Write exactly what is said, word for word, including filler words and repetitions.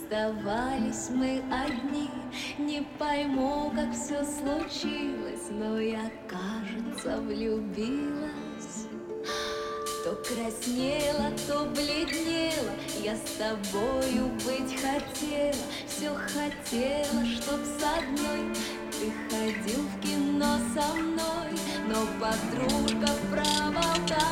Оставались мы одни. Не пойму, как все случилось, но я, кажется, влюбилась. То краснела, то бледнела, я с тобою быть хотела. Все хотела, чтоб с одной ты ходил в кино со мной. Но подружка проболталась,